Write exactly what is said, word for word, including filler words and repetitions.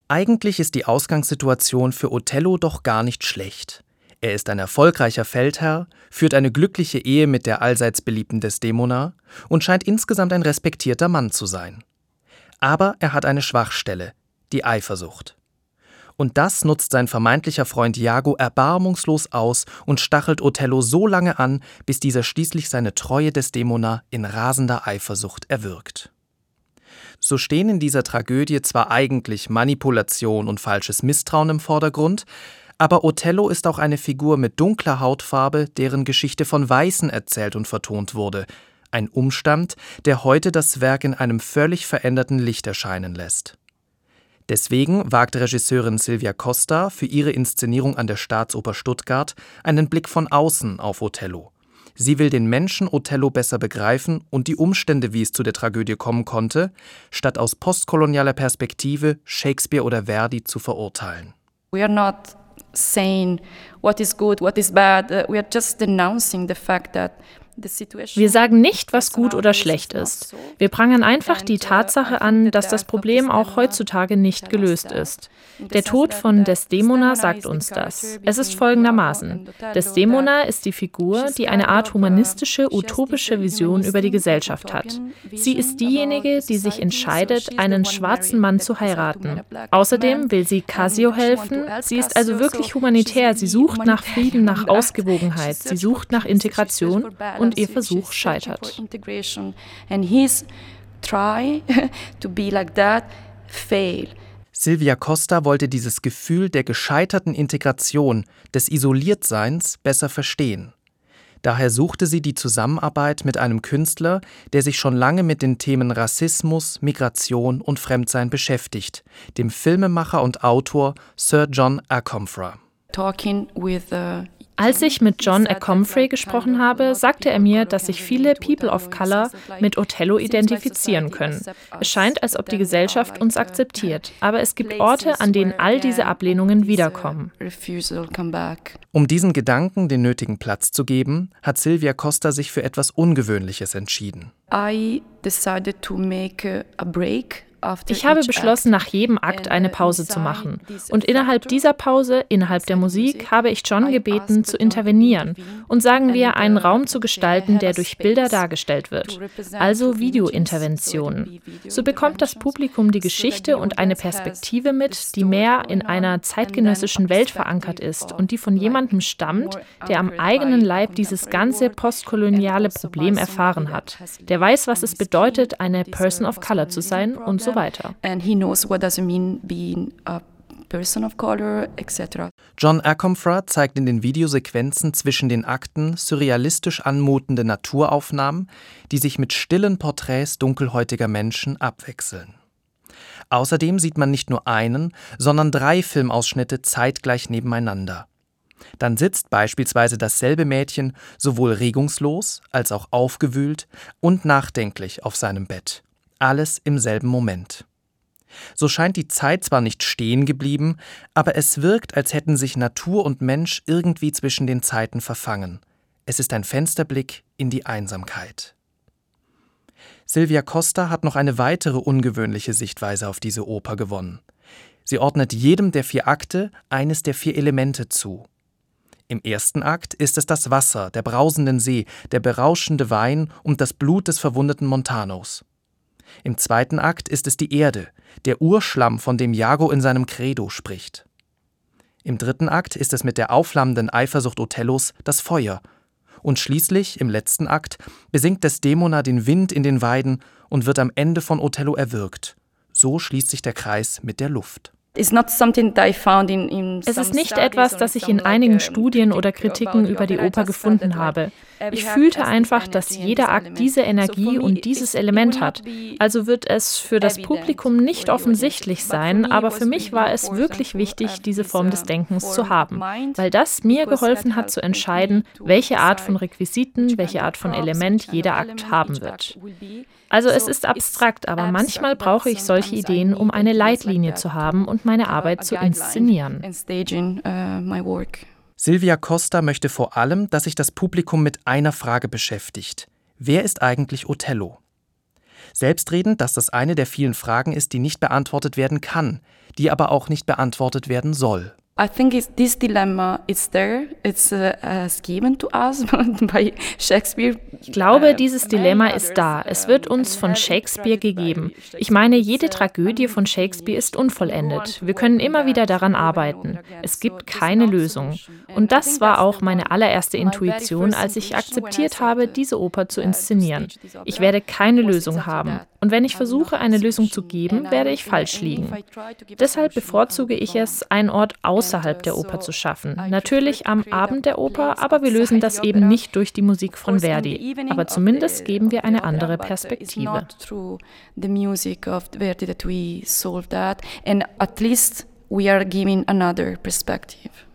Eigentlich ist die Ausgangssituation für Othello doch gar nicht schlecht. Er ist ein erfolgreicher Feldherr, führt eine glückliche Ehe mit der allseits beliebten Desdemona und scheint insgesamt ein respektierter Mann zu sein. Aber er hat eine Schwachstelle, die Eifersucht. Und das nutzt sein vermeintlicher Freund Iago erbarmungslos aus und stachelt Othello so lange an, bis dieser schließlich seine treue Desdemona in rasender Eifersucht erwürgt. So stehen in dieser Tragödie zwar eigentlich Manipulation und falsches Misstrauen im Vordergrund, aber Othello ist auch eine Figur mit dunkler Hautfarbe, deren Geschichte von Weißen erzählt und vertont wurde. Ein Umstand, der heute das Werk in einem völlig veränderten Licht erscheinen lässt. Deswegen wagt Regisseurin Silvia Costa für ihre Inszenierung an der Staatsoper Stuttgart einen Blick von außen auf Othello. Sie will den Menschen Othello besser begreifen und die Umstände, wie es zu der Tragödie kommen konnte, statt aus postkolonialer Perspektive Shakespeare oder Verdi zu verurteilen. We are not saying what is good, what is bad. We are just denouncing the fact that Wir sagen nicht, was gut oder schlecht ist. Wir prangern einfach die Tatsache an, dass das Problem auch heutzutage nicht gelöst ist. Der Tod von Desdemona sagt uns das. Es ist folgendermaßen: Desdemona ist die Figur, die eine Art humanistische, utopische Vision über die Gesellschaft hat. Sie ist diejenige, die sich entscheidet, einen schwarzen Mann zu heiraten. Außerdem will sie Cassio helfen. Sie ist also wirklich humanitär. Sie sucht nach Frieden, nach Ausgewogenheit. Sie sucht nach Integration und Und ihr Versuch scheitert. Silvia Costa wollte dieses Gefühl der gescheiterten Integration, des Isoliertseins besser verstehen. Daher suchte sie die Zusammenarbeit mit einem Künstler, der sich schon lange mit den Themen Rassismus, Migration und Fremdsein beschäftigt, dem Filmemacher und Autor Sir John Akomfrah. Talking with, uh Als ich mit John Akomfrah gesprochen habe, sagte er mir, dass sich viele People of Color mit Othello identifizieren können. Es scheint, als ob die Gesellschaft uns akzeptiert, aber es gibt Orte, an denen all diese Ablehnungen wiederkommen. Um diesen Gedanken den nötigen Platz zu geben, hat Silvia Costa sich für etwas Ungewöhnliches entschieden. I decided to make a break. Ich habe beschlossen, nach jedem Akt eine Pause zu machen. Und innerhalb dieser Pause, innerhalb der Musik, habe ich John gebeten, zu intervenieren und, sagen wir, einen Raum zu gestalten, der durch Bilder dargestellt wird. Also Videointerventionen. So bekommt das Publikum die Geschichte und eine Perspektive mit, die mehr in einer zeitgenössischen Welt verankert ist und die von jemandem stammt, der am eigenen Leib dieses ganze postkoloniale Problem erfahren hat. Der weiß, was es bedeutet, eine Person of Color zu sein und so weiter. And he knows what does it mean being a person of color, et cetera. John Akomfrah zeigt in den Videosequenzen zwischen den Akten surrealistisch anmutende Naturaufnahmen, die sich mit stillen Porträts dunkelhäutiger Menschen abwechseln. Außerdem sieht man nicht nur einen, sondern drei Filmausschnitte zeitgleich nebeneinander. Dann sitzt beispielsweise dasselbe Mädchen sowohl regungslos als auch aufgewühlt und nachdenklich auf seinem Bett. Alles im selben Moment. So scheint die Zeit zwar nicht stehen geblieben, aber es wirkt, als hätten sich Natur und Mensch irgendwie zwischen den Zeiten verfangen. Es ist ein Fensterblick in die Einsamkeit. Silvia Costa hat noch eine weitere ungewöhnliche Sichtweise auf diese Oper gewonnen. Sie ordnet jedem der vier Akte eines der vier Elemente zu. Im ersten Akt ist es das Wasser, der brausenden See, der berauschende Wein und das Blut des verwundeten Montanos. Im zweiten Akt ist es die Erde, der Urschlamm, von dem Iago in seinem Credo spricht. Im dritten Akt ist es mit der aufflammenden Eifersucht Othellos das Feuer. Und schließlich, im letzten Akt, besingt Desdemona den Wind in den Weiden und wird am Ende von Othello erwürgt. So schließt sich der Kreis mit der Luft. Es ist nicht etwas, das ich in einigen Studien oder Kritiken über die Oper gefunden habe. Ich fühlte einfach, dass jeder Akt diese Energie und dieses Element hat. Also wird es für das Publikum nicht offensichtlich sein, aber für mich war es wirklich wichtig, diese Form des Denkens zu haben, weil das mir geholfen hat zu entscheiden, welche Art von Requisiten, welche Art von Element jeder Akt haben wird. Also es ist abstrakt, aber manchmal brauche ich solche Ideen, um eine Leitlinie zu haben und meine Arbeit zu inszenieren. Silvia Costa möchte vor allem, dass sich das Publikum mit einer Frage beschäftigt. Wer ist eigentlich Othello? Selbstredend, dass das eine der vielen Fragen ist, die nicht beantwortet werden kann, die aber auch nicht beantwortet werden soll. I think it's, this dilemma is there. It's uh, as given to us by Shakespeare. Ich glaube, dieses Dilemma ist da. Es wird uns von Shakespeare gegeben. Ich meine, jede Tragödie von Shakespeare ist unvollendet. Wir können immer wieder daran arbeiten. Es gibt keine Lösung. Und das war auch meine allererste Intuition, als ich akzeptiert habe, diese Oper zu inszenieren. Ich werde keine Lösung haben. Und wenn ich versuche, eine Lösung zu geben, werde ich falsch liegen. Deshalb bevorzuge ich es, einen Ort außerhalb der Oper zu schaffen. Natürlich am Abend der Oper, aber wir lösen das eben nicht durch die Musik von Verdi. Aber zumindest geben wir eine andere Perspektive. The music of Verdi that we solve that, and at least we are giving another perspective.